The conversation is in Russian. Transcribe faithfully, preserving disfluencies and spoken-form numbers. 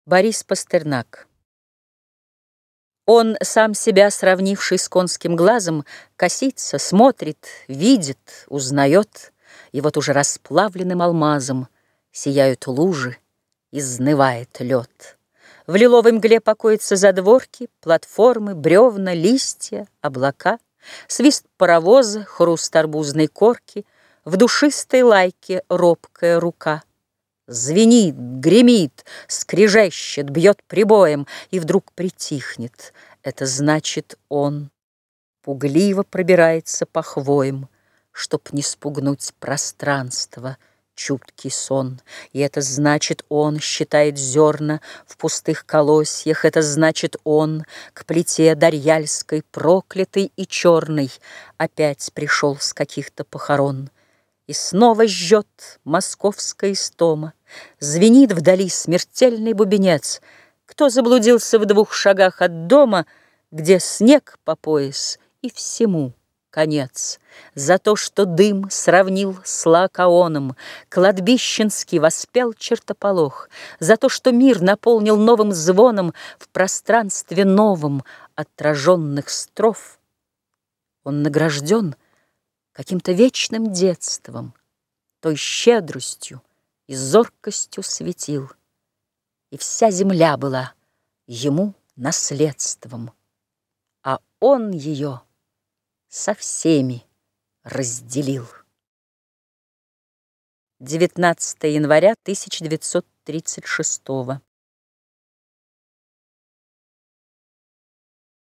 Борис Пастернак. Он, сам себя сравнивший с конским глазом, косится, смотрит, видит, узнает, и вот уже расплавленным алмазом сияют лужи, изнывает лед. В лиловой мгле покоятся задворки, платформы, бревна, листья, облака, свист паровоза, хруст арбузной корки, в душистой лайке робкая рука. Звенит, гремит, скрежещет, бьет прибоем, и вдруг притихнет. Это значит, он пугливо пробирается по хвоям, чтоб не спугнуть пространство, чуткий сон. И это значит, он считает зерна в пустых колосьях. Это значит, он к плите дарьяльской, проклятой и черной, опять пришел с каких-то похорон. И снова жжет московская истома, звенит вдали смертельный бубенец. Кто заблудился в двух шагах от дома, где снег по пояс и всему конец? За то, что дым сравнил с Лаокаоном, кладбищенский воспел чертополох, за то, что мир наполнил новым звоном в пространстве новом отраженных строф, он награжден каким-то вечным детством, той щедростью и зоркостью светил, и вся земля была ему наследством, а он ее со всеми разделил. девятнадцатое января тысяча девятьсот тридцать шестого.